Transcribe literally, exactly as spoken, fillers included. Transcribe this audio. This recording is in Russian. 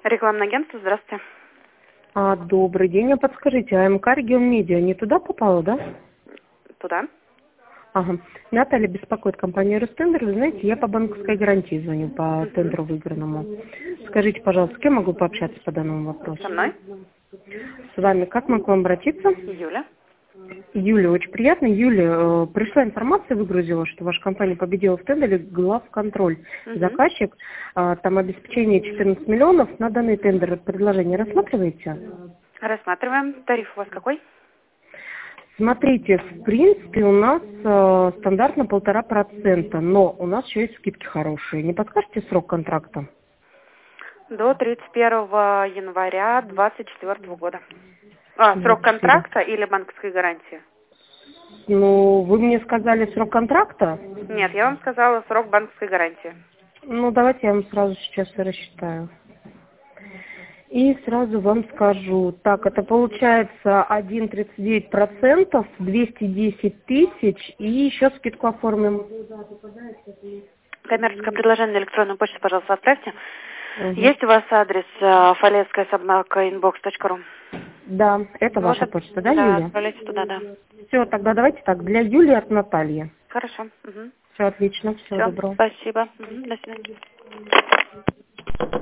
Рекламное агентство, здравствуйте. А, добрый день. А подскажите, АМК Регион Медиа не туда попала, да? Туда? Ага. Наталья беспокоит компанию Ростендер. Вы знаете, я по банковской гарантии звоню, по Угу. тендеру выигранному. Скажите, пожалуйста, с кем могу пообщаться по данному вопросу? Со мной? С вами. Как могу к вам обратиться? Юля. Юля, очень приятно. Юля, э, пришла информация, выгрузила, что ваша компания победила в тендере главконтроль. Угу. Заказчик, а, там обеспечение четырнадцать миллионов. На данный тендер предложение рассматриваете? Рассматриваем. Тариф у вас какой? Смотрите, в принципе, у нас э, стандартно полтора процента, но у нас еще есть скидки хорошие. Не подскажете срок контракта? До тридцать первого января двадцать четвёртого года. А, срок контракта или банковской гарантии? Ну, вы мне сказали срок контракта? Нет, я вам сказала срок банковской гарантии. Ну, давайте я вам сразу сейчас и рассчитаю. И сразу вам скажу. Так, это получается один целых тридцать девять сотых процента, двести десять тысяч, и еще скидку оформим. Коммерческое предложение на электронную почту, пожалуйста, отправьте. Угу. Есть у вас адрес э, фалецкая собака инбокс точка ру? Да, это Вот, ваша почта, да, да, Юлия? отправляйте туда, да. Все, тогда давайте так, для Юлии от Натальи. Хорошо. Угу. Все отлично, всего Все, доброго. спасибо. Угу. До свидания.